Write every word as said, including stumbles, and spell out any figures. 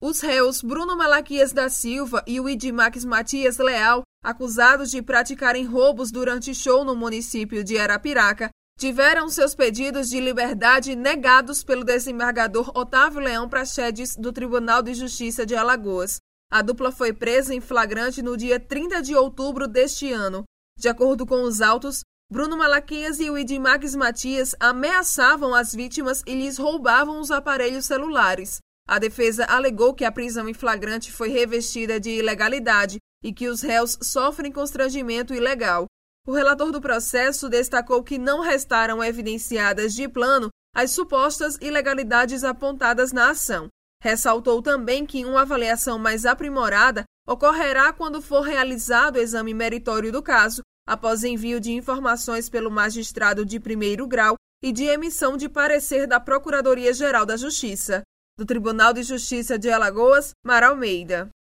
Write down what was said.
Os réus Bruno Malaquias da Silva e o Idimax Matias Leal, acusados de praticarem roubos durante show no município de Arapiraca, tiveram seus pedidos de liberdade negados pelo desembargador Otávio Leão Praxedes do Tribunal de Justiça de Alagoas. A dupla foi presa em flagrante no dia trinta de outubro deste ano. De acordo com os autos, Bruno Malaquias e o Idimax Matias ameaçavam as vítimas e lhes roubavam os aparelhos celulares. A defesa alegou que a prisão em flagrante foi revestida de ilegalidade e que os réus sofrem constrangimento ilegal. O relator do processo destacou que não restaram evidenciadas de plano as supostas ilegalidades apontadas na ação. Ressaltou também que uma avaliação mais aprimorada ocorrerá quando for realizado o exame meritório do caso, após envio de informações pelo magistrado de primeiro grau e de emissão de parecer da Procuradoria-Geral da Justiça. Do Tribunal de Justiça de Alagoas, Mara Almeida.